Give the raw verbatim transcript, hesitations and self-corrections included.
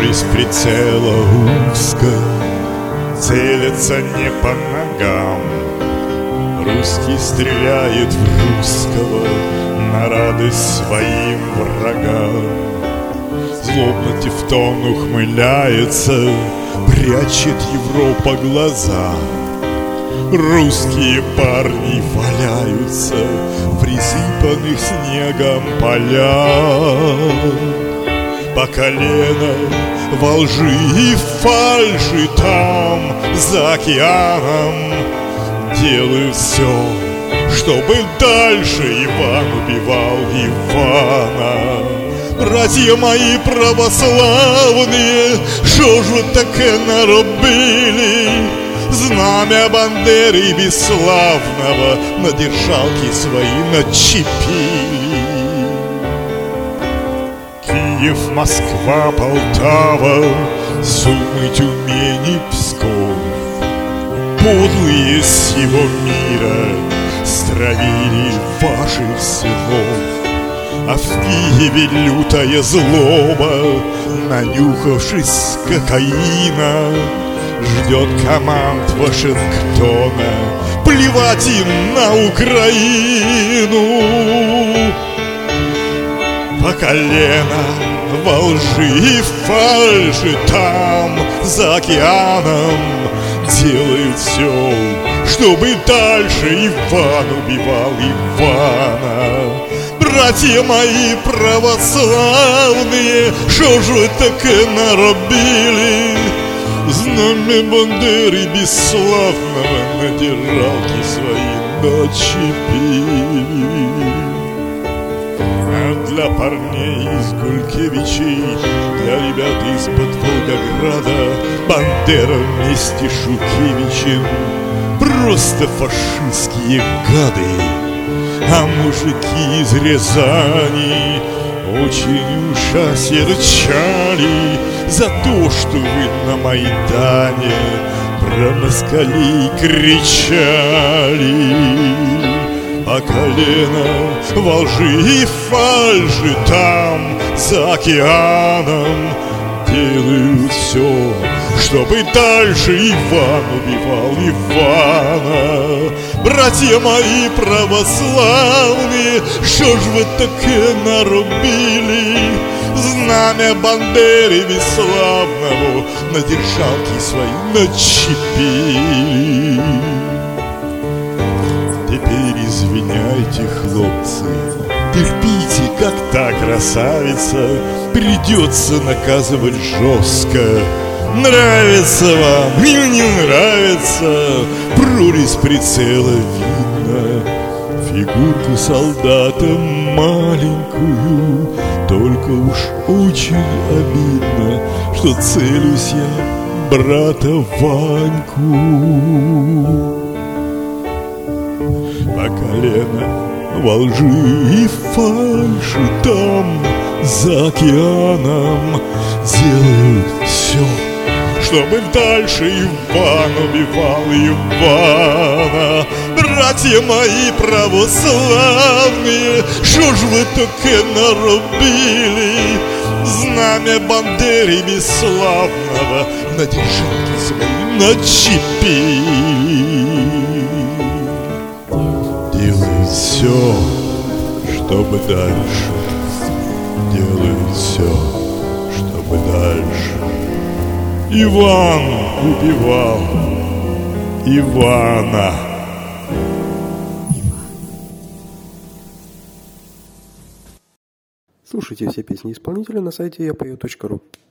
Прорезь прицела узко, целятся не по ногам. Русский стреляет в русского на радость своим врагам. Злобно Тевтон ухмыляется, прячет Европа глаза. Русские парни валяются в присыпанных снегом полях. По колено во лжи и фальши там, за океаном, делают все, чтобы дальше Иван убивал Ивана. Братья мои православные, що ж ви таке наробили? Знамя Бандеры бесславного на держалки свои начепили. Киев, Москва, Полтава, Сумы, Тюмень и Псков. Подлые сего мира стравили ваших сынов. А в Киеве лютая злоба, нанюхавшись кокаина, ждет команд Вашингтона плевать им на Украину. По колено во лжи и фальши там, за океаном, делают все, чтобы дальше Иван убивал Ивана. Братья мои православные, що ж ви таке наробили? Знамя Бандеры бесславного на держалки свои начепили. А для парней из Гулькевичей, для ребят из-под Волгограда, Бандера вместе с Шухевичем просто фашистские гады. А мужики из Рязани очень уж осерчали за то, что вы на Майдане про москалей кричали. По колено во лжи и фальши там, за океаном, делают все, чтобы дальше Иван убивал Ивана. Братья мои православные, що ж ви таке наробили? Знамя Бандеры бесславного на держалки свои начепили. Теперь извиняйте, хлопцы, терпите, как та красавица, придется наказывать жестко. Нравится вам или не нравится, прорезь прицела видно, фигурку солдата маленькую. Только уж очень обидно, что целюсь я брата Ваньку. По колено во лжи и фальши там, за океаном, делают все, чтобы дальше Иван убивал Ивана. Братья мои православные, що ж ви таке наробили? Знамя Бандеры бесславного на держалки свои начепили. Делают все, чтобы дальше, делают все, чтобы дальше Иван убивал Ивана. Слушайте все песни исполнителя на сайте я пою точка ру.